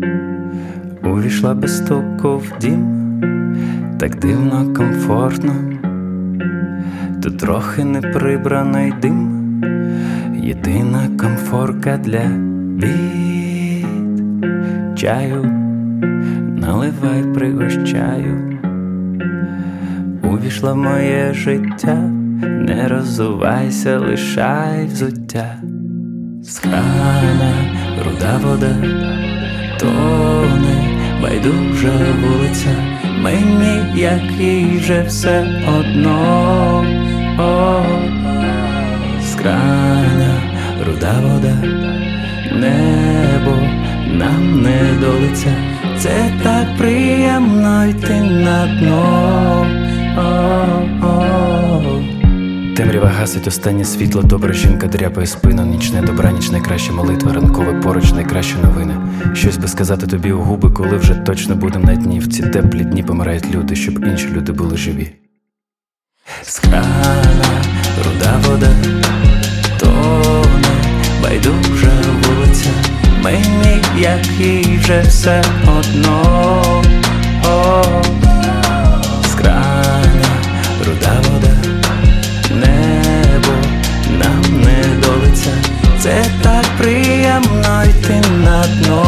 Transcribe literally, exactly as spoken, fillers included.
Увійшла без стуку в дім, так дивно, комфортно. Тут трохи неприбраний дим, єдина комфорка для бід. Чаю наливай, пригощаю. Увійшла в моє життя, не роззувайся, лишай взуття. З крана руда вода, тоне байдужа вулиця. Мені, як їй же, все одно. О, з крана руда вода, небо нам не до лиця. Це так приємно йти на дно. О-о-о. Темрява гасить останнє світло, добра жінка дряпає спину. Нічне добраніч, найкраща молитва, ранкове поруч, найкращі новини. Щось би сказати тобі у губи, коли вже точно будем на дні. В ці теплі дні помирають люди, щоб інші люди були живі. З крана руда вода, тоне байдужа вулиця. Мені, як їй же, все одно. О, з крана руда вода, небо нам не до лиця. Це так приємно йти на дно.